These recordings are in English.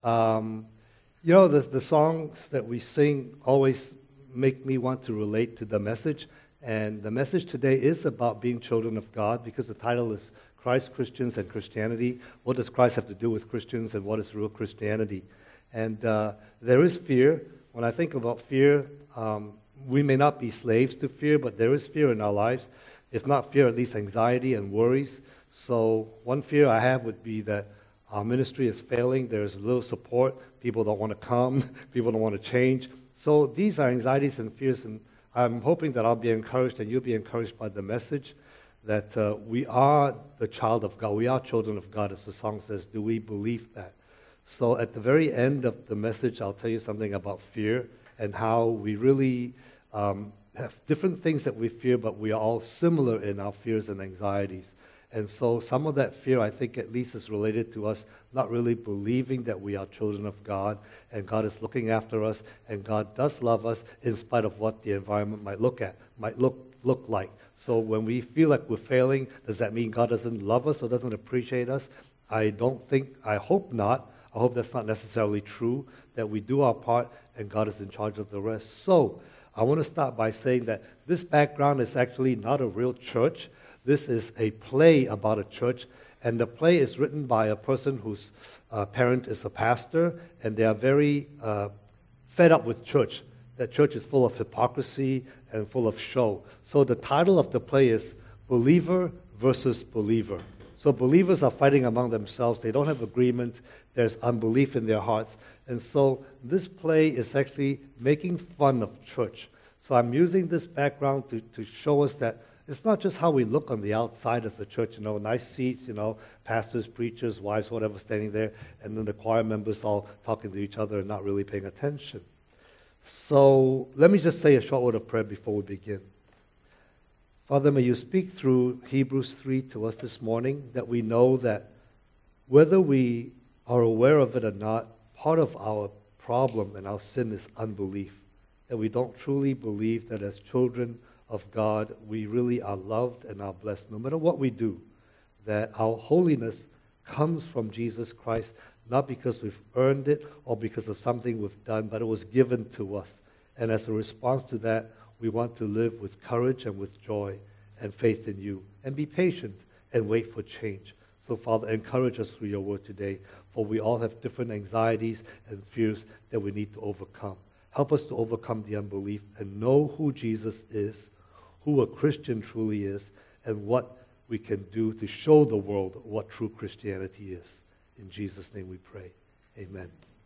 Um, the songs that we sing always make me want to relate to the message. And the message today is about being children of God because the title is Christ, Christians, and Christianity. What does Christ have to do with Christians, and what is real Christianity? And there is fear. When I think about fear, we may not be slaves to fear, but there is fear in our lives. If not fear, at least anxiety and worries. So one fear I have would be that our ministry is failing. There's little support. People don't want to come. People don't want to change. So these are anxieties and fears, and I'm hoping that I'll be encouraged and you'll be encouraged by the message that we are the child of God. We are children of God, as the song says. Do we believe that? So at the very end of the message, I'll tell you something about fear and how we really have different things that we fear, but we are all similar in our fears and anxieties. And so some of that fear, I think, at least is related to us not really believing that we are children of God, and God is looking after us, and God does love us in spite of what the environment might look like. So when we feel like we're failing, does that mean God doesn't love us or doesn't appreciate us? I hope not. I hope that's not necessarily true, that we do our part and God is in charge of the rest. So I want to start by saying that this background is actually not a real church. This is a play about a church, and the play is written by a person whose parent is a pastor, and they are very fed up with church. That church is full of hypocrisy and full of show. So the title of the play is Believer versus Believer. So believers are fighting among themselves. They don't have agreement. There's unbelief in their hearts. And so this play is actually making fun of church. So I'm using this background to show us that it's not just how we look on the outside as a church, nice seats, pastors, preachers, wives, whatever, standing there, and then the choir members all talking to each other and not really paying attention. So let me just say a short word of prayer before we begin. Father, may you speak through Hebrews 3 to us this morning, that we know that whether we are aware of it or not, part of our problem and our sin is unbelief, that we don't truly believe that as children of God, we really are loved and are blessed, no matter what we do, that our holiness comes from Jesus Christ, not because we've earned it or because of something we've done, but it was given to us. And as a response to that, we want to live with courage and with joy and faith in you, and be patient and wait for change. So, Father, encourage us through your word today, for we all have different anxieties and fears that we need to overcome. Help us to overcome the unbelief and know who Jesus is, who a Christian truly is, and what we can do to show the world what true Christianity is. In Jesus' name we pray. Amen.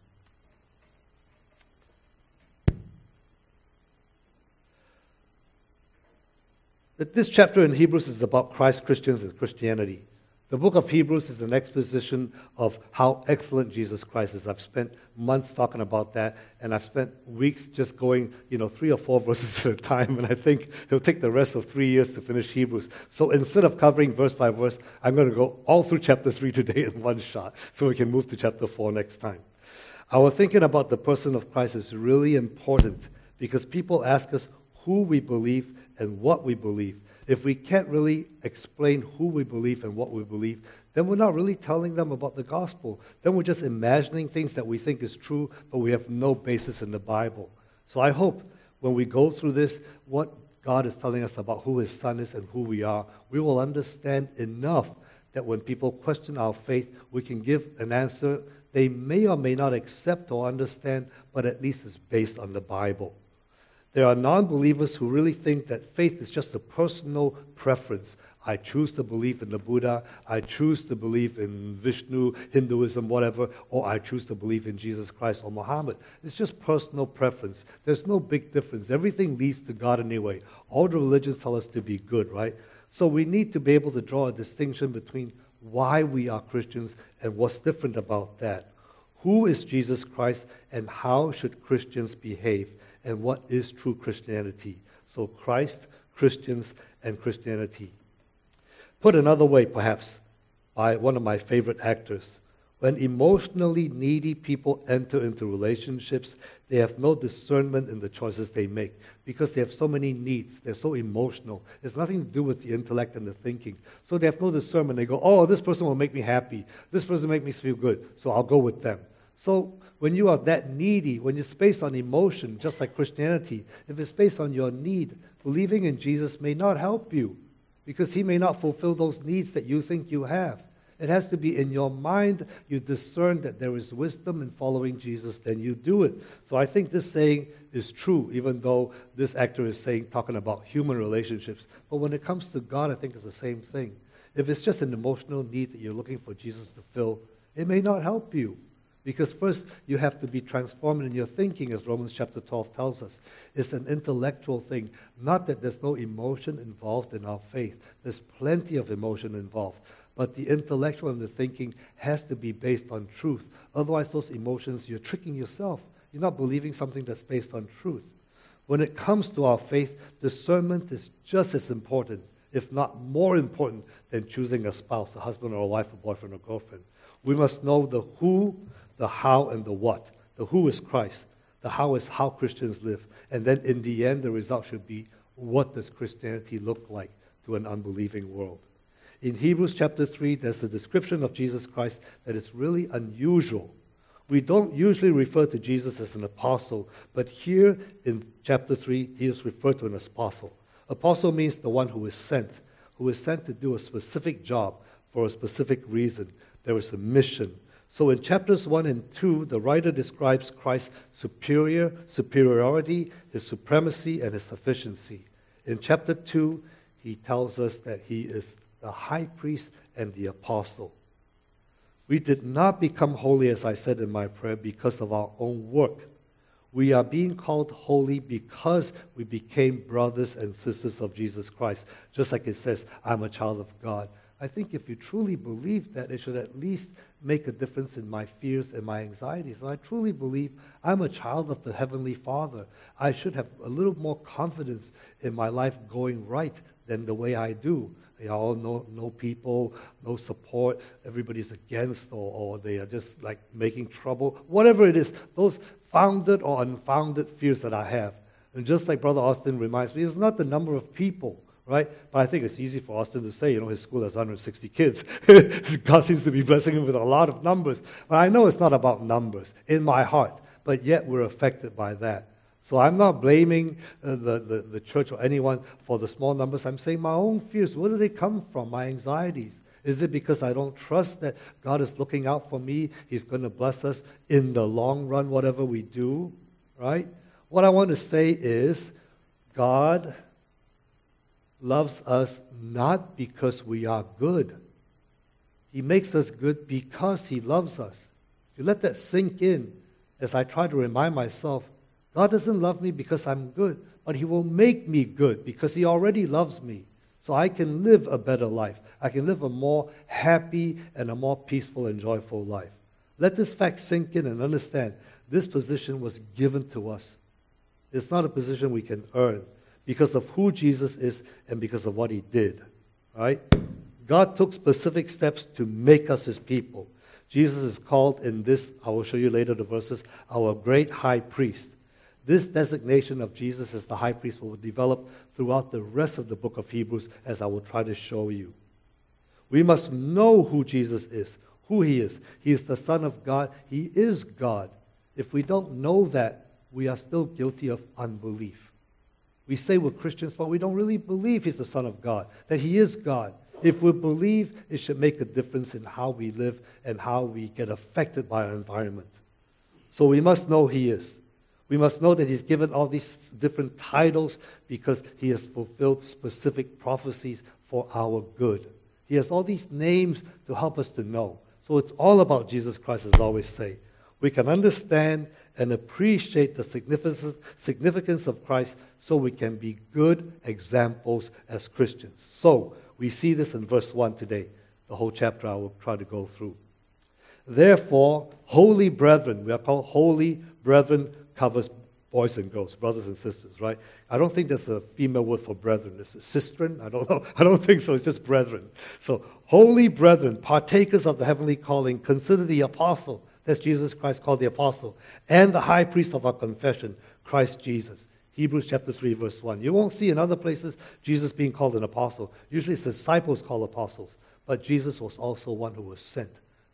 This chapter in Hebrews is about Christ, Christians, and Christianity. The book of Hebrews is an exposition of how excellent Jesus Christ is. I've spent months talking about that, and I've spent weeks just going, 3 or 4 verses at a time, and I think it'll take the rest of 3 years to finish Hebrews. So instead of covering verse by verse, I'm going to go all through chapter 3 today in one shot, so we can move to chapter 4 next time. Our thinking about the person of Christ is really important because people ask us who we believe and what we believe. If we can't really explain who we believe and what we believe, then we're not really telling them about the gospel. Then we're just imagining things that we think is true, but we have no basis in the Bible. So I hope when we go through this, what God is telling us about who his Son is and who we are, we will understand enough that when people question our faith, we can give an answer they may or may not accept or understand, but at least is based on the Bible. There are non-believers who really think that faith is just a personal preference. I choose to believe in the Buddha, I choose to believe in Vishnu, Hinduism, whatever, or I choose to believe in Jesus Christ or Muhammad. It's just personal preference. There's no big difference. Everything leads to God anyway. All the religions tell us to be good, right? So we need to be able to draw a distinction between why we are Christians and what's different about that. Who is Jesus Christ and how should Christians behave? And what is true Christianity? So Christ, Christians, and Christianity. Put another way, perhaps, by one of my favorite actors. When emotionally needy people enter into relationships, they have no discernment in the choices they make because they have so many needs. They're so emotional. It's nothing to do with the intellect and the thinking. So they have no discernment. They go, oh, this person will make me happy. This person will make me feel good, so I'll go with them. So when you are that needy, when it's based on emotion, just like Christianity, if it's based on your need, believing in Jesus may not help you because he may not fulfill those needs that you think you have. It has to be in your mind. You discern that there is wisdom in following Jesus, then you do it. So I think this saying is true, even though this actor is talking about human relationships. But when it comes to God, I think it's the same thing. If it's just an emotional need that you're looking for Jesus to fill, it may not help you. Because first, you have to be transformed in your thinking, as Romans chapter 12 tells us. It's an intellectual thing. Not that there's no emotion involved in our faith. There's plenty of emotion involved. But the intellectual and the thinking has to be based on truth. Otherwise, those emotions, you're tricking yourself. You're not believing something that's based on truth. When it comes to our faith, discernment is just as important, if not more important, than choosing a spouse, a husband or a wife, a boyfriend or girlfriend. We must know the who, the how, and the what. The who is Christ. The how is how Christians live. And then in the end, the result should be, what does Christianity look like to an unbelieving world? In Hebrews chapter 3, there's a description of Jesus Christ that is really unusual. We don't usually refer to Jesus as an apostle, but here in chapter 3, he is referred to as an apostle. Apostle means the one who is sent to do a specific job for a specific reason. There is a mission. So in chapters 1 and 2, the writer describes Christ's superiority, his supremacy, and his sufficiency. In chapter 2, he tells us that he is the high priest and the apostle. We did not become holy, as I said in my prayer, because of our own work. We are being called holy because we became brothers and sisters of Jesus Christ. Just like it says, I'm a child of God. I think if you truly believe that, it should at least make a difference in my fears and my anxieties. And I truly believe I'm a child of the Heavenly Father. I should have a little more confidence in my life going right than the way I do. You know, no people, no support, everybody's against, or they are just like making trouble. Whatever it is, those founded or unfounded fears that I have. And just like Brother Austin reminds me, it's not the number of people, right? But I think it's easy for Austin to say, his school has 160 kids. God seems to be blessing him with a lot of numbers. But I know it's not about numbers in my heart, but yet we're affected by that. So I'm not blaming the church or anyone for the small numbers. I'm saying my own fears, where do they come from, my anxieties? Is it because I don't trust that God is looking out for me? He's going to bless us in the long run, whatever we do, right? What I want to say is God loves us not because we are good. He makes us good because he loves us. If you let that sink in, as I try to remind myself, God doesn't love me because I'm good, but he will make me good because he already loves me. So I can live a better life. I can live a more happy and a more peaceful and joyful life. Let this fact sink in and understand this position was given to us. It's not a position we can earn because of who Jesus is and because of what he did. Right? God took specific steps to make us his people. Jesus is called in this, I will show you later the verses, our great high priest. This designation of Jesus as the high priest will develop throughout the rest of the book of Hebrews, as I will try to show you. We must know who Jesus is, who he is. He is the Son of God. He is God. If we don't know that, we are still guilty of unbelief. We say we're Christians, but we don't really believe he's the Son of God, that he is God. If we believe, it should make a difference in how we live and how we get affected by our environment. So we must know he is. We must know that he's given all these different titles because he has fulfilled specific prophecies for our good. He has all these names to help us to know. So it's all about Jesus Christ, as I always say. We can understand and appreciate the significance of Christ so we can be good examples as Christians. So we see this in verse 1 today. The whole chapter I will try to go through. Therefore, holy brethren, we are called holy brethren, covers boys and girls, brothers and sisters, right? I don't think there's a female word for brethren. Is it sistren? I don't know. I don't think so. It's just brethren. So, holy brethren, partakers of the heavenly calling, consider the apostle, that's Jesus Christ called the apostle, and the high priest of our confession, Christ Jesus. Hebrews chapter 3, verse 1. You won't see in other places Jesus being called an apostle. Usually it's disciples called apostles. But Jesus was also one who was sent.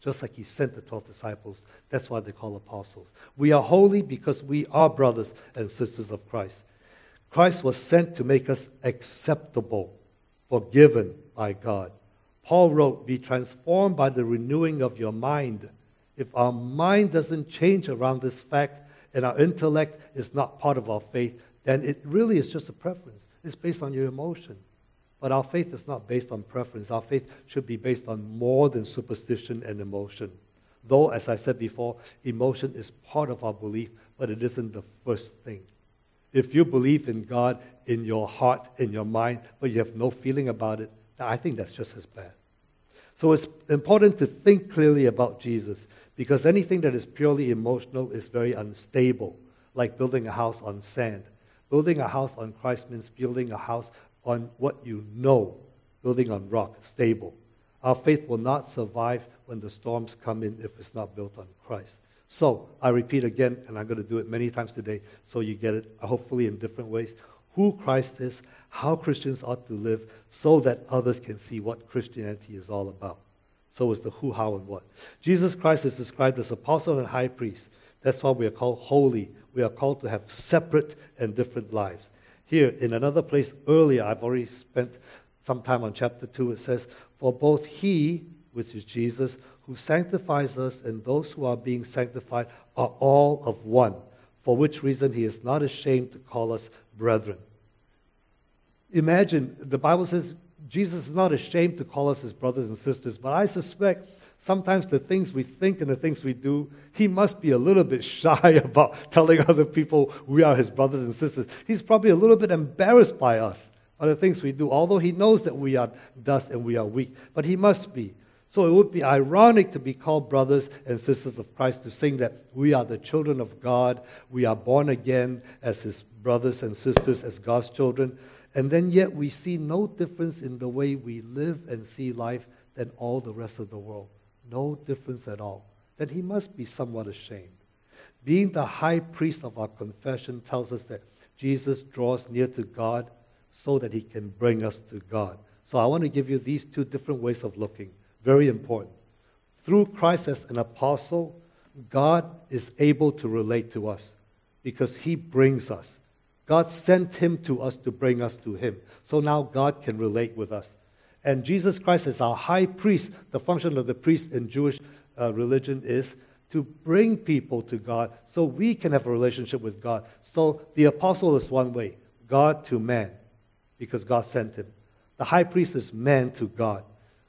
just like he sent the 12 disciples. That's why they're called apostles. We are holy because we are brothers and sisters of Christ. Christ was sent to make us acceptable, forgiven by God. Paul wrote, be transformed by the renewing of your mind. If our mind doesn't change around this fact and our intellect is not part of our faith, then it really is just a preference. It's based on your emotion. But our faith is not based on preference. Our faith should be based on more than superstition and emotion. Though, as I said before, emotion is part of our belief, but it isn't the first thing. If you believe in God in your heart, in your mind, but you have no feeling about it, I think that's just as bad. So it's important to think clearly about Jesus, because anything that is purely emotional is very unstable, like building a house on sand. Building a house on Christ means building a house on what you know, building on rock, stable. Our faith will not survive when the storms come in if it's not built on Christ. So, I repeat again, and I'm going to do it many times today so you get it, hopefully in different ways, who Christ is, how Christians ought to live, so that others can see what Christianity is all about. So is the who, how, and what. Jesus Christ is described as apostle and high priest. That's why we are called holy. We are called to have separate and different lives. Here, in another place earlier, I've already spent some time on chapter 2, it says, for both he, which is Jesus, who sanctifies us and those who are being sanctified are all of one, for which reason he is not ashamed to call us brethren. Imagine, the Bible says Jesus is not ashamed to call us his brothers and sisters, but I suspect sometimes the things we think and the things we do, he must be a little bit shy about telling other people we are his brothers and sisters. He's probably a little bit embarrassed by us, by the things we do, although he knows that we are dust and we are weak, but he must be. So it would be ironic to be called brothers and sisters of Christ, to sing that we are the children of God, we are born again as his brothers and sisters, as God's children, and then yet we see no difference in the way we live and see life than all the rest of the world. No difference at all. Then he must be somewhat ashamed. Being the high priest of our confession tells us that Jesus draws near to God so that he can bring us to God. So I want to give you these two different ways of looking. Very important. Through Christ as an apostle, God is able to relate to us because he brings us. God sent him to us to bring us to him. So now God can relate with us. And Jesus Christ is our high priest. The function of the priest in Jewish religion is to bring people to God so we can have a relationship with God. So the apostle is one way, God to man, because God sent him. The high priest is man to God.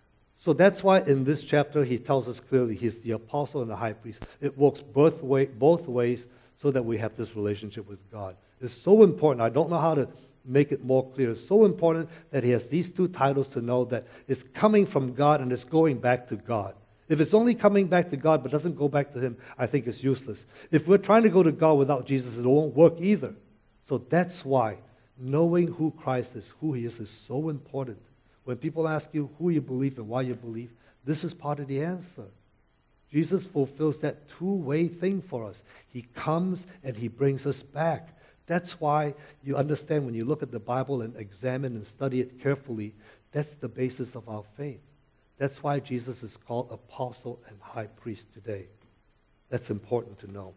So that's why in this chapter he tells us clearly he's the apostle and the high priest. It works both ways so that we have this relationship with God. It's so important. I don't know how to make it more clear. It's so important that he has these two titles to know that it's coming from God and it's going back to God. If it's only coming back to God but doesn't go back to him, I think it's useless. If we're trying to go to God without Jesus, it won't work either. So that's why knowing who Christ is, who he is so important. When people ask you who you believe and why you believe, this is part of the answer. Jesus fulfills that two-way thing for us. He comes and he brings us back. That's why you understand when you look at the Bible and examine and study it carefully, that's the basis of our faith. That's why Jesus is called apostle and high priest today. That's important to know.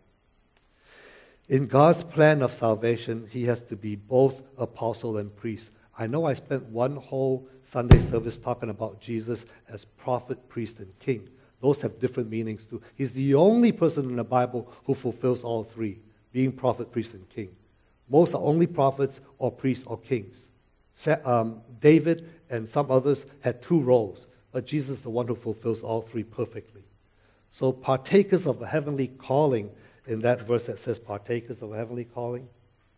In God's plan of salvation, he has to be both apostle and priest. I know I spent one whole Sunday service talking about Jesus as prophet, priest, and king. Those have different meanings too. He's the only person in the Bible who fulfills all three, being prophet, priest, and king. Most are only prophets or priests or kings. David and some others had two roles, but Jesus is the one who fulfills all three perfectly. So partakers of a heavenly calling, in that verse that says partakers of a heavenly calling,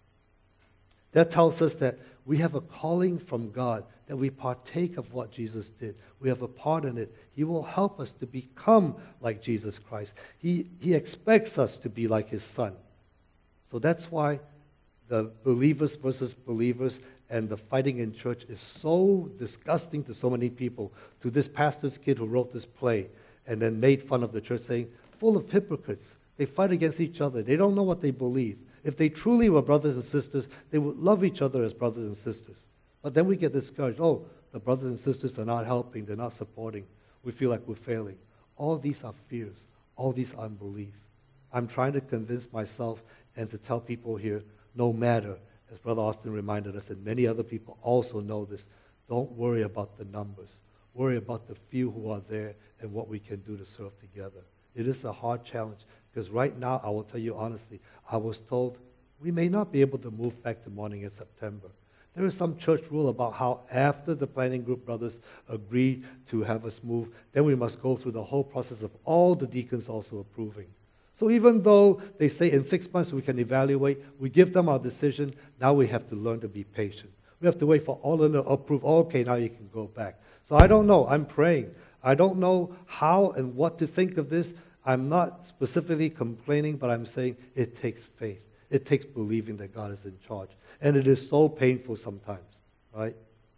that tells us that we have a calling from God, that we partake of what Jesus did. We have a part in it. He will help us to become like Jesus Christ. He expects us to be like his son. So that's why the believers versus believers and the fighting in church is so disgusting to so many people. To this pastor's kid who wrote this play and then made fun of the church, saying, full of hypocrites. They fight against each other. They don't know what they believe. If they truly were brothers and sisters, they would love each other as brothers and sisters. But then we get discouraged. Oh, the brothers and sisters are not helping. They're not supporting. We feel like we're failing. All these are fears. All these are unbelief. I'm trying to convince myself and to tell people here, no matter, as Brother Austin reminded us, and many other people also know this, don't worry about the numbers. Worry about the few who are there and what we can do to serve together. It is a hard challenge because right now, I will tell you honestly, I was told we may not be able to move back to morning in September. There is some church rule about how after the planning group brothers agree to have us move, then we must go through the whole process of all the deacons also approving. So even though they say in 6 months we can evaluate, we give them our decision, now we have to learn to be patient. We have to wait for all of them to approve. Oh, okay, now you can go back. So I don't know. I'm praying. I don't know how and what to think of this. I'm not specifically complaining, but I'm saying it takes faith. It takes believing that God is in charge. And it is so painful sometimes, right?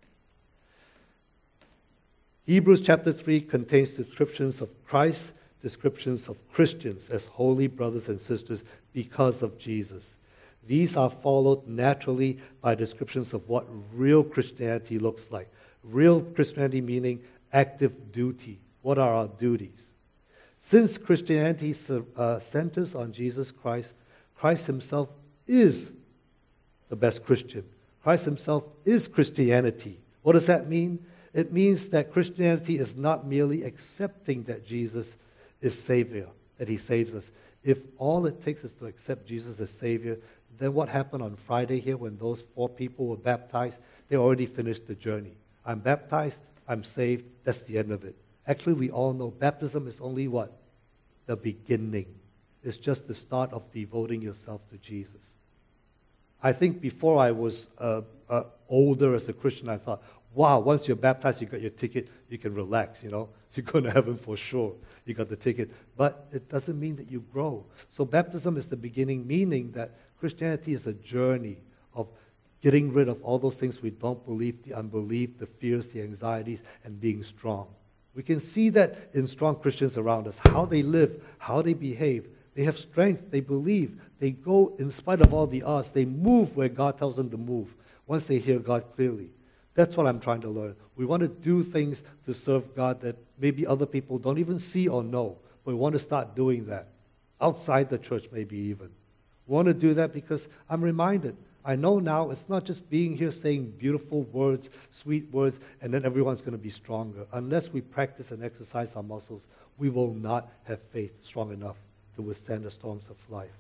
Hebrews chapter 3 contains descriptions of Christ, descriptions of Christians as holy brothers and sisters because of Jesus. These are followed naturally by descriptions of what real Christianity looks like. Real Christianity meaning active duty. What are our duties? Since Christianity centers on Jesus Christ, Christ himself is the best Christian. Christ himself is Christianity. What does that mean? It means that Christianity is not merely accepting that Jesus is Savior, that he saves us. If all it takes is to accept Jesus as Savior, then what happened on Friday here when those 4 people were baptized? They already finished the journey. I'm baptized, I'm saved, that's the end of it. Actually, we all know baptism is only what? The beginning. It's just the start of devoting yourself to Jesus. I think before I was older as a Christian, I thought, wow, once you're baptized, you got your ticket, you can relax, you know. You're going to heaven for sure. You got the ticket. But it doesn't mean that you grow. So baptism is the beginning, meaning that Christianity is a journey of getting rid of all those things we don't believe, the unbelief, the fears, the anxieties, and being strong. We can see that in strong Christians around us, how they live, how they behave. They have strength, they believe, they go in spite of all the odds. They move where God tells them to move once they hear God clearly. That's what I'm trying to learn. We want to do things to serve God that maybe other people don't even see or know. But we want to start doing that. Outside the church maybe even. We want to do that because I'm reminded. I know now it's not just being here saying beautiful words, sweet words, and then everyone's going to be stronger. Unless we practice and exercise our muscles, we will not have faith strong enough to withstand the storms of life.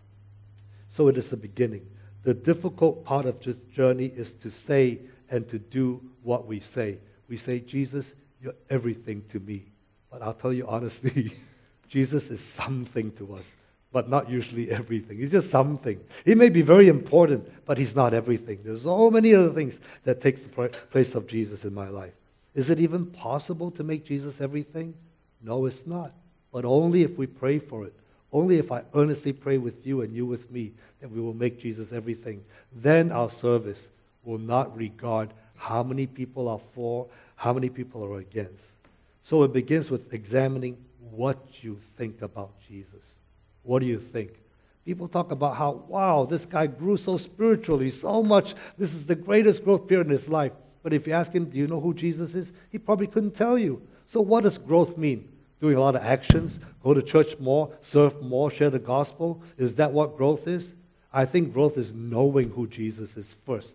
So it is the beginning. The difficult part of this journey is to say and to do what we say. We say, Jesus, you're everything to me. But I'll tell you honestly, Jesus is something to us, but not usually everything. He's just something. He may be very important, but he's not everything. There's so many other things that take the place of Jesus in my life. Is it even possible to make Jesus everything? No, it's not. But only if we pray for it. Only if I earnestly pray with you and you with me that we will make Jesus everything. Then our service will not regard how many people are for, how many people are against. So it begins with examining what you think about Jesus. What do you think? People talk about how, wow, this guy grew so spiritually, so much. This is the greatest growth period in his life. But if you ask him, do you know who Jesus is? He probably couldn't tell you. So what does growth mean? Doing a lot of actions, go to church more, serve more, share the gospel? Is that what growth is? I think growth is knowing who Jesus is first.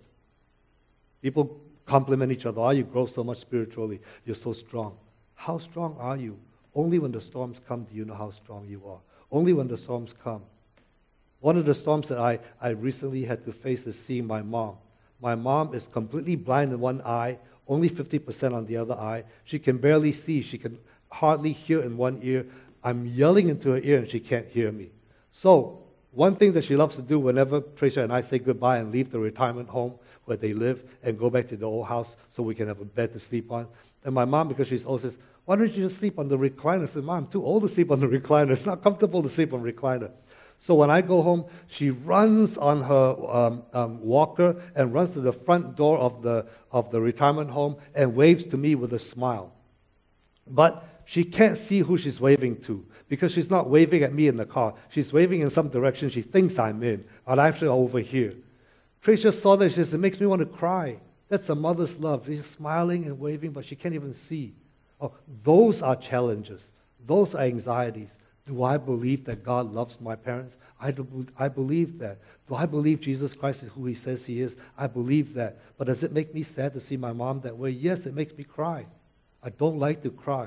People compliment each other. Oh, you grow so much spiritually. You're so strong. How strong are you? Only when the storms come do you know how strong you are. Only when the storms come. One of the storms that I recently had to face is seeing my mom. My mom is completely blind in one eye, only 50% on the other eye. She can barely see. She can hardly hear in one ear. I'm yelling into her ear and she can't hear me. So one thing that she loves to do whenever Tricia and I say goodbye and leave the retirement home where they live and go back to the old house so we can have a bed to sleep on. And my mom, because she's old, says, why don't you just sleep on the recliner? I said, Mom, I'm too old to sleep on the recliner. It's not comfortable to sleep on the recliner. So when I go home, she runs on her walker and runs to the front door of the retirement home and waves to me with a smile. But she can't see who she's waving to because she's not waving at me in the car. She's waving in some direction she thinks I'm in, but I'm actually over here. Tricia saw that. She says, it makes me want to cry. That's a mother's love. She's smiling and waving, but she can't even see. Oh, those are challenges. Those are anxieties. Do I believe that God loves my parents? I believe that. Do I believe Jesus Christ is who he says he is? I believe that. But does it make me sad to see my mom that way? Yes, it makes me cry. I don't like to cry.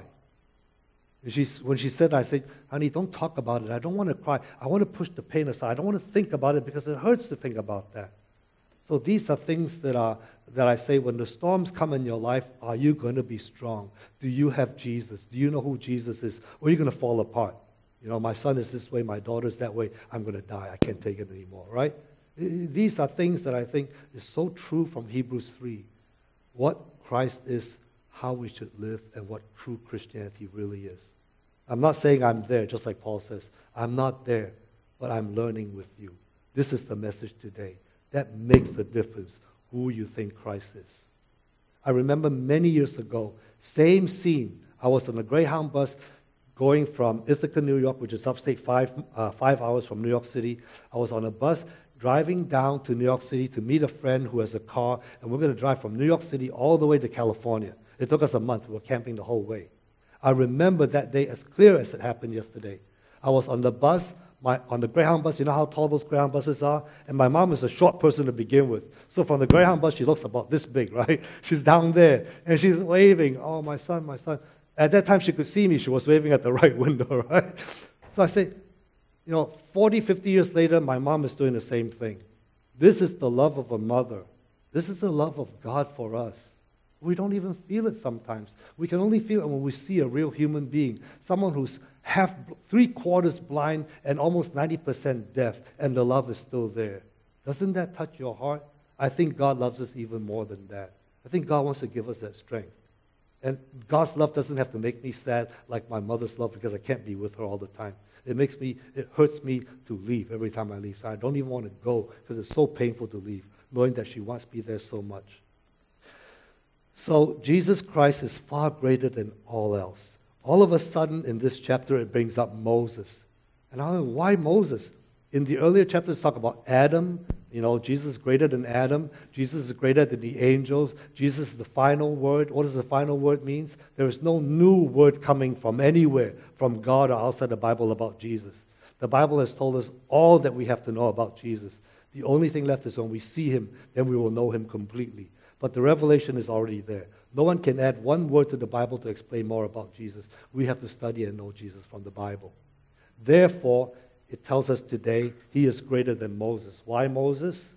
When she said that, I said, honey, don't talk about it. I don't want to cry. I want to push the pain aside. I don't want to think about it because it hurts to think about that. So these are things that I say, when the storms come in your life, are you going to be strong? Do you have Jesus? Do you know who Jesus is? Or are you going to fall apart? You know, my son is this way, my daughter's that way, I'm going to die. I can't take it anymore, right? These are things that I think is so true from Hebrews 3. What Christ is, how we should live, and what true Christianity really is. I'm not saying I'm there, just like Paul says. I'm not there, but I'm learning with you. This is the message today. That makes the difference, who you think Christ is. I remember many years ago, same scene. I was on a Greyhound bus going from Ithaca, New York, which is upstate 5 hours from New York City. I was on a bus driving down to New York City to meet a friend who has a car, and we're going to drive from New York City all the way to California. It took us a month. We were camping the whole way. I remember that day as clear as it happened yesterday. I was on the bus, on the Greyhound bus. You know how tall those Greyhound buses are? And my mom is a short person to begin with. So from the Greyhound bus, she looks about this big, right? She's down there, and she's waving, oh, my son, my son. At that time, she could see me. She was waving at the right window, right? So I say, 40, 50 years later, my mom is doing the same thing. This is the love of a mother. This is the love of God for us. We don't even feel it sometimes. We can only feel it when we see a real human being, someone who's three-quarters blind and almost 90% deaf, and the love is still there. Doesn't that touch your heart? I think God loves us even more than that. I think God wants to give us that strength. And God's love doesn't have to make me sad like my mother's love because I can't be with her all the time. It hurts me to leave every time I leave. So I don't even want to go because it's so painful to leave, knowing that she wants me there so much. So Jesus Christ is far greater than all else. All of a sudden in this chapter it brings up Moses. And I don't know, why Moses? In the earlier chapters talk about Adam. Jesus is greater than Adam. Jesus is greater than the angels. Jesus is the final word. What does the final word mean? There is no new word coming from anywhere, from God or outside the Bible about Jesus. The Bible has told us all that we have to know about Jesus. The only thing left is when we see him, then we will know him completely. But the revelation is already there. No one can add one word to the Bible to explain more about Jesus. We have to study and know Jesus from the Bible. Therefore, it tells us today he is greater than Moses. Why Moses?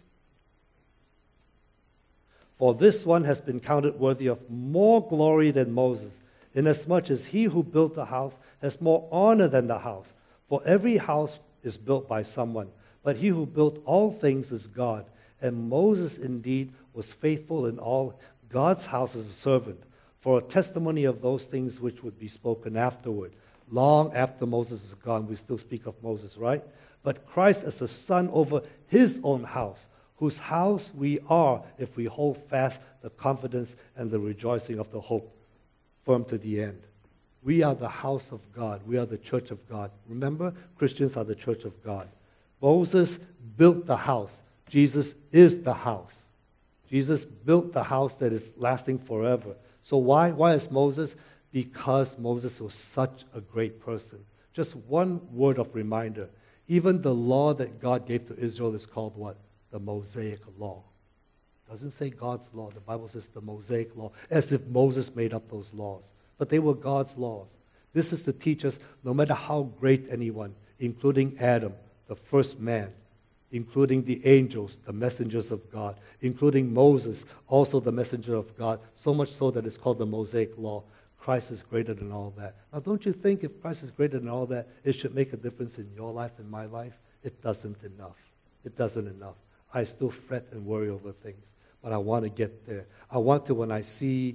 For this one has been counted worthy of more glory than Moses, inasmuch as he who built the house has more honor than the house. For every house is built by someone, but he who built all things is God. And Moses indeed was faithful in all God's house as a servant, for a testimony of those things which would be spoken afterward. Long after Moses is gone, we still speak of Moses, right? But Christ as a son over his own house, whose house we are if we hold fast the confidence and the rejoicing of the hope firm to the end. We are the house of God. We are the church of God. Remember, Christians are the church of God. Moses built the house. Jesus is the house. Jesus built the house that is lasting forever. So why? Why is Moses? Because Moses was such a great person. Just one word of reminder. Even the law that God gave to Israel is called what? The Mosaic Law. It doesn't say God's law. The Bible says the Mosaic Law, as if Moses made up those laws. But they were God's laws. This is to teach us, no matter how great anyone, including Adam, the first man, including the angels, the messengers of God, including Moses, also the messenger of God, so much so that it's called the Mosaic Law. Christ is greater than all that. Now, don't you think if Christ is greater than all that, it should make a difference in your life and my life? It doesn't enough. It doesn't enough. I still fret and worry over things, but I want to get there. I want to, when I see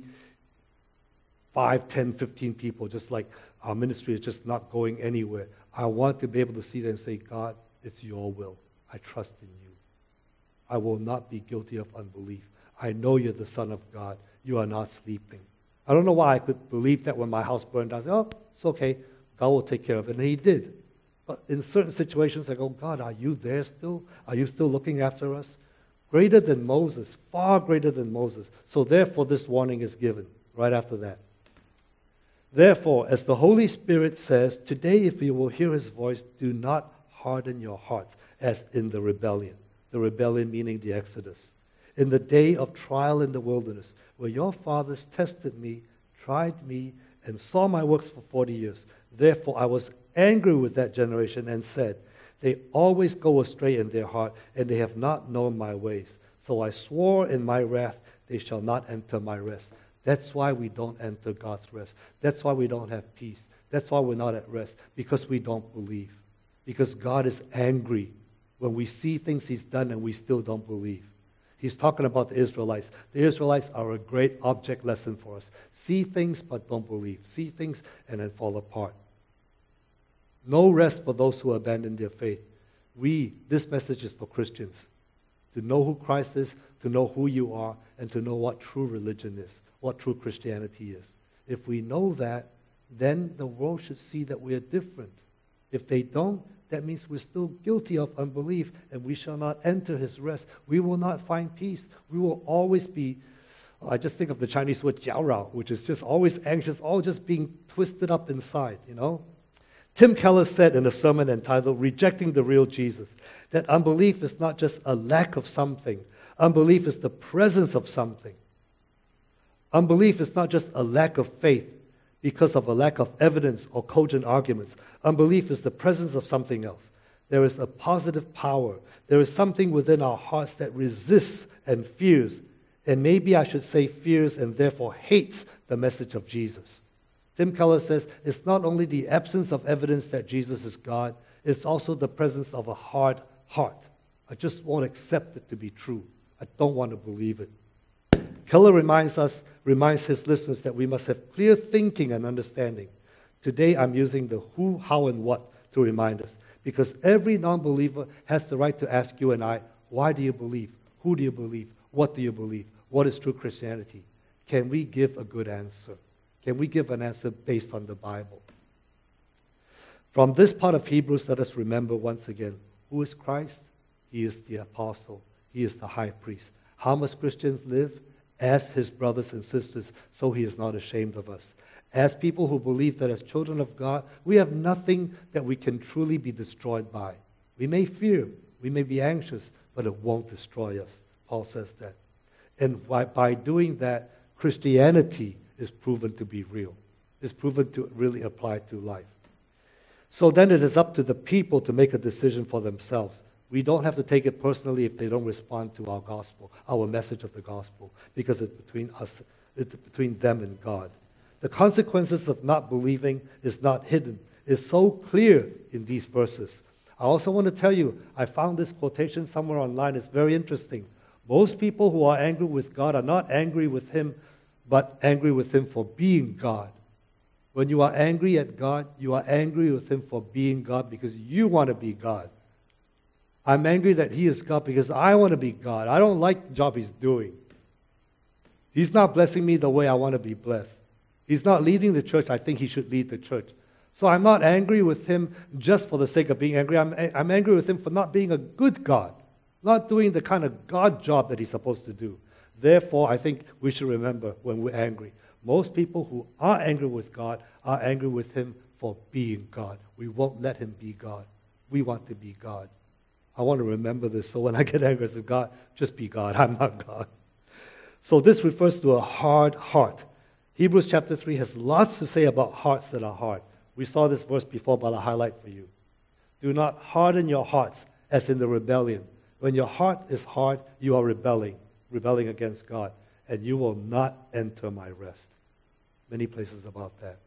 5, 10, 15 people, just like our ministry is just not going anywhere, I want to be able to see them and say, God, it's your will. I trust in you. I will not be guilty of unbelief. I know you're the Son of God. You are not sleeping. I don't know why I could believe that when my house burned down. I said, oh, it's okay. God will take care of it. And he did. But in certain situations, I go, God, are you there still? Are you still looking after us? Greater than Moses, far greater than Moses. So therefore, this warning is given right after that. Therefore, as the Holy Spirit says, today if you will hear his voice, do not harden your hearts, as in the rebellion. The rebellion meaning the Exodus. In the day of trial in the wilderness, where your fathers tested me, tried me, and saw my works for 40 years. Therefore I was angry with that generation and said, they always go astray in their heart, and they have not known my ways. So I swore in my wrath, they shall not enter my rest. That's why we don't enter God's rest. That's why we don't have peace. That's why we're not at rest, because we don't believe. Because God is angry when we see things he's done and we still don't believe. He's talking about the Israelites. The Israelites are a great object lesson for us. See things but don't believe. See things and then fall apart. No rest for those who abandon their faith. This message is for Christians. To know who Christ is, to know who you are, and to know what true religion is, what true Christianity is. If we know that, then the world should see that we are different. If they don't, that means we're still guilty of unbelief, and we shall not enter his rest. We will not find peace. We will always be, I just think of the Chinese word jiao rao, which is just always anxious, all just being twisted up inside, Tim Keller said in a sermon entitled Rejecting the Real Jesus, that unbelief is not just a lack of something. Unbelief is the presence of something. Unbelief is not just a lack of faith because of a lack of evidence or cogent arguments. Unbelief is the presence of something else. There is a positive power. There is something within our hearts that resists and fears, and maybe I should say fears and therefore hates the message of Jesus. Tim Keller says it's not only the absence of evidence that Jesus is God, it's also the presence of a hard heart. I just won't accept it to be true. I don't want to believe it. Keller reminds his listeners that we must have clear thinking and understanding. Today I'm using the who, how, and what to remind us, because every non-believer has the right to ask you and I, why do you believe? Who do you believe? What do you believe? What is true Christianity? Can we give a good answer? Can we give an answer based on the Bible? From this part of Hebrews, let us remember once again, who is Christ? He is the apostle. He is the high priest. How must Christians live? As his brothers and sisters, so he is not ashamed of us. As people who believe that as children of God, we have nothing that we can truly be destroyed by. We may fear, we may be anxious, but it won't destroy us. Paul says that. And by doing that, Christianity is proven to be real. It's proven to really apply to life. So then it is up to the people to make a decision for themselves. We don't have to take it personally if they don't respond to our gospel, our message of the gospel, because it's between us, it's between them and God. The consequences of not believing is not hidden. It's so clear in these verses. I also want to tell you, I found this quotation somewhere online. It's very interesting. Most people who are angry with God are not angry with him, but angry with him for being God. When you are angry at God, you are angry with him for being God because you want to be God. I'm angry that he is God because I want to be God. I don't like the job he's doing. He's not blessing me the way I want to be blessed. He's not leading the church. I think he should lead the church. So I'm not angry with him just for the sake of being angry. I'm angry with him for not being a good God, not doing the kind of God job that he's supposed to do. Therefore, I think we should remember when we're angry, most people who are angry with God are angry with him for being God. We won't let him be God. We want to be God. I want to remember this, so when I get angry, I say, God, just be God. I'm not God. So this refers to a hard heart. Hebrews chapter 3 has lots to say about hearts that are hard. We saw this verse before, but I'll highlight for you. Do not harden your hearts as in the rebellion. When your heart is hard, you are rebelling against God, and you will not enter my rest. Many places about that.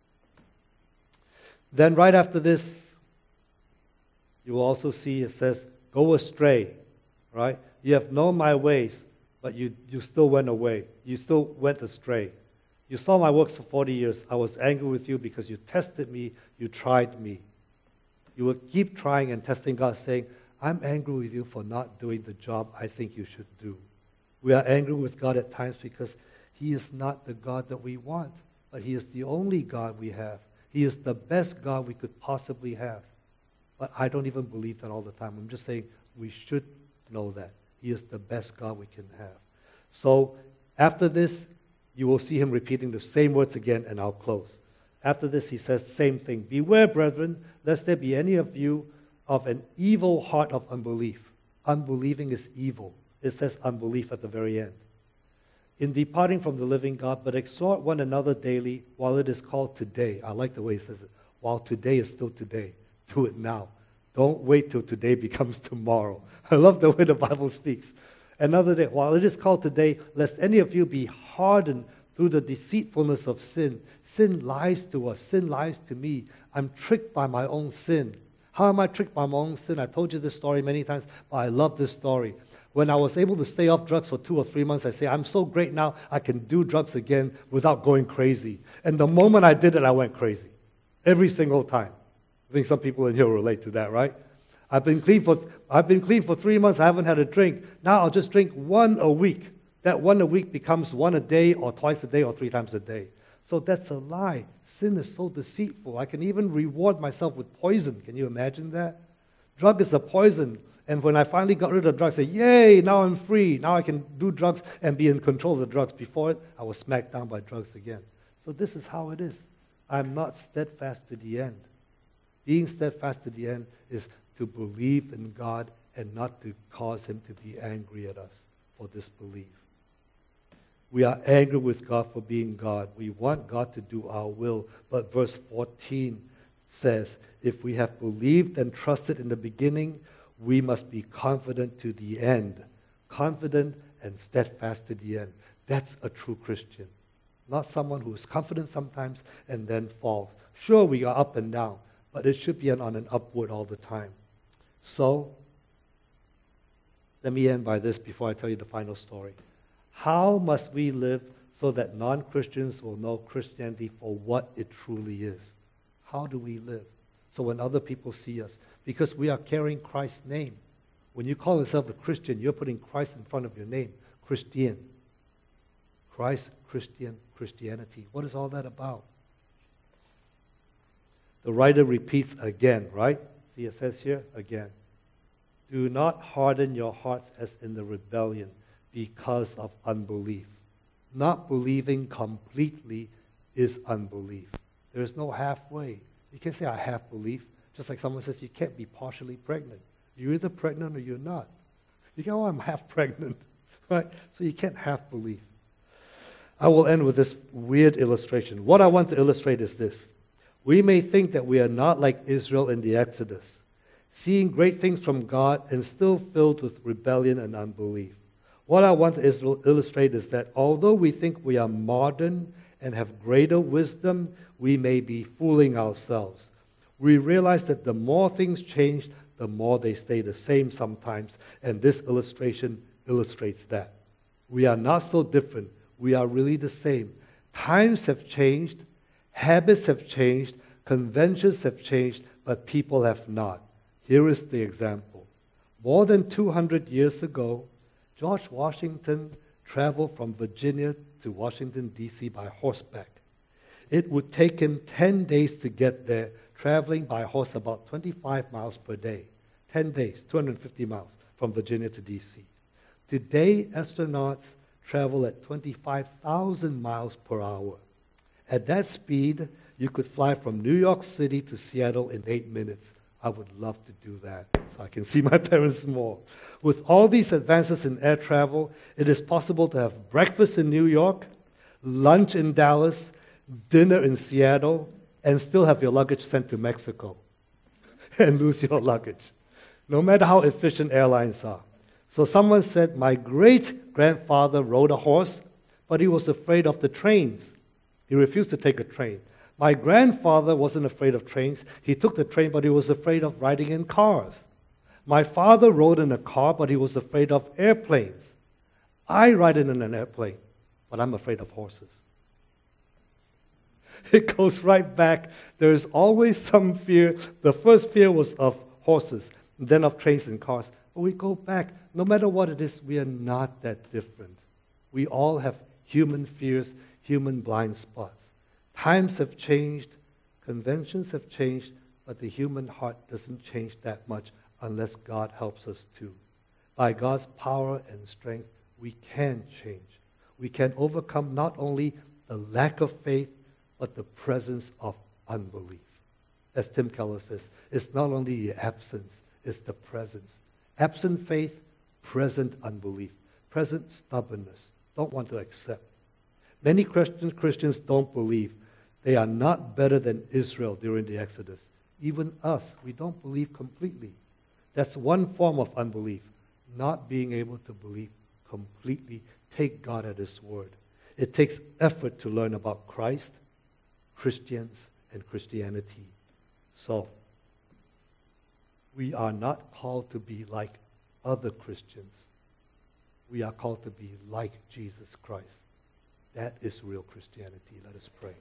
Then right after this, you will also see it says, go astray, right? You have known my ways, but you still went away. You still went astray. You saw my works for 40 years. I was angry with you because you tested me, you tried me. You will keep trying and testing God, saying, I'm angry with you for not doing the job I think you should do. We are angry with God at times because he is not the God that we want, but he is the only God we have. He is the best God we could possibly have. But I don't even believe that all the time. I'm just saying we should know that. He is the best God we can have. So after this, you will see him repeating the same words again, and I'll close. After this, he says, same thing. Beware, brethren, lest there be any of you of an evil heart of unbelief. Unbelieving is evil. It says unbelief at the very end. In departing from the living God, but exhort one another daily while it is called today. I like the way he says it. While today is still today. Do it now. Don't wait till today becomes tomorrow. I love the way the Bible speaks. Another day, while it is called today, lest any of you be hardened through the deceitfulness of sin. Sin lies to us. Sin lies to me. I'm tricked by my own sin. How am I tricked by my own sin? I told you this story many times, but I love this story. When I was able to stay off drugs for 2 or 3 months, I say, I'm so great now, I can do drugs again without going crazy. And the moment I did it, I went crazy. Every single time. I think some people in here will relate to that, right? I've been clean for 3 months. I haven't had a drink. Now I'll just drink 1 a week. That 1 a week becomes 1 a day or twice a day or 3 times a day. So that's a lie. Sin is so deceitful. I can even reward myself with poison. Can you imagine that? Drug is a poison. And when I finally got rid of drugs, I said, yay, now I'm free. Now I can do drugs and be in control of the drugs. Before it, I was smacked down by drugs again. So this is how it is. I'm not steadfast to the end. Being steadfast to the end is to believe in God and not to cause him to be angry at us for disbelief. We are angry with God for being God. We want God to do our will. But verse 14 says, if we have believed and trusted in the beginning, we must be confident to the end. Confident and steadfast to the end. That's a true Christian. Not someone who is confident sometimes and then falls. Sure, we are up and down, but it should be on an upward all the time. So, let me end by this before I tell you the final story. How must we live so that non-Christians will know Christianity for what it truly is? How do we live? So when other people see us, because we are carrying Christ's name. When you call yourself a Christian, you're putting Christ in front of your name. Christian. Christ, Christian, Christianity. What is all that about? The writer repeats again, right? See, it says here, again. Do not harden your hearts as in the rebellion because of unbelief. Not believing completely is unbelief. There is no halfway. You can't say, I half believe. Just like someone says, you can't be partially pregnant. You're either pregnant or you're not. You go, oh, I'm half pregnant. Right? So you can't half believe. I will end with this weird illustration. What I want to illustrate is this. We may think that we are not like Israel in the Exodus, seeing great things from God and still filled with rebellion and unbelief. What I want to illustrate is that although we think we are modern and have greater wisdom, we may be fooling ourselves. We realize that the more things change, the more they stay the same sometimes, and this illustration illustrates that. We are not so different. We are really the same. Times have changed, habits have changed, conventions have changed, but people have not. Here is the example. More than 200 years ago, George Washington traveled from Virginia to Washington, D.C. by horseback. It would take him 10 days to get there, traveling by horse about 25 miles per day. 10 days, 250 miles from Virginia to D.C. Today, astronauts travel at 25,000 miles per hour. At that speed, you could fly from New York City to Seattle in 8 minutes. I would love to do that so I can see my parents more. With all these advances in air travel, it is possible to have breakfast in New York, lunch in Dallas, dinner in Seattle, and still have your luggage sent to Mexico and lose your luggage, no matter how efficient airlines are. So someone said, my great-grandfather rode a horse, but he was afraid of the trains. He refused to take a train. My grandfather wasn't afraid of trains. He took the train, but he was afraid of riding in cars. My father rode in a car, but he was afraid of airplanes. I ride in an airplane, but I'm afraid of horses. It goes right back. There is always some fear. The first fear was of horses, then of trains and cars. But we go back. No matter what it is, we are not that different. We all have human fears, human blind spots. Times have changed, conventions have changed, but the human heart doesn't change that much unless God helps us to. By God's power and strength, we can change. We can overcome not only the lack of faith, but the presence of unbelief. As Tim Keller says, it's not only the absence, it's the presence. Absent faith, present unbelief, present stubbornness, don't want to accept. Many Christians don't believe. They are not better than Israel during the Exodus. Even us, we don't believe completely. That's one form of unbelief, not being able to believe completely, take God at His word. It takes effort to learn about Christ, Christians, and Christianity. So, we are not called to be like other Christians. We are called to be like Jesus Christ. That is real Christianity. Let us pray.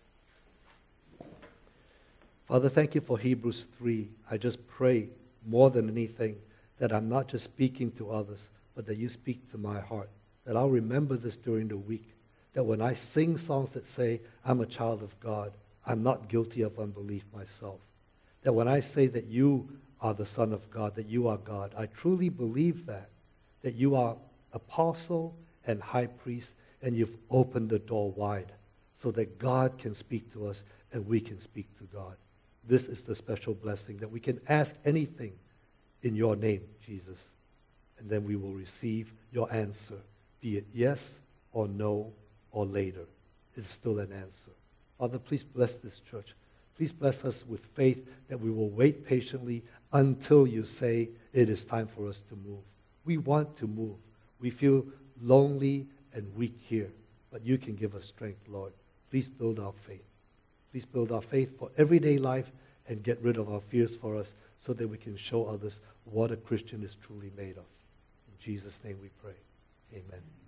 Father, thank you for Hebrews 3. I just pray more than anything that I'm not just speaking to others, but that you speak to my heart, that I'll remember this during the week, that when I sing songs that say, I'm a child of God, I'm not guilty of unbelief myself. That when I say that you are the Son of God, that you are God, I truly believe that you are apostle and high priest, and you've opened the door wide so that God can speak to us and we can speak to God. This is the special blessing, that we can ask anything in your name, Jesus, and then we will receive your answer, be it yes or no or later. It's still an answer. Father, please bless this church. Please bless us with faith that we will wait patiently until you say it is time for us to move. We want to move. We feel lonely and weak here, but you can give us strength, Lord. Please build our faith. Please build our faith for everyday life and get rid of our fears for us so that we can show others what a Christian is truly made of. In Jesus' name we pray. Amen.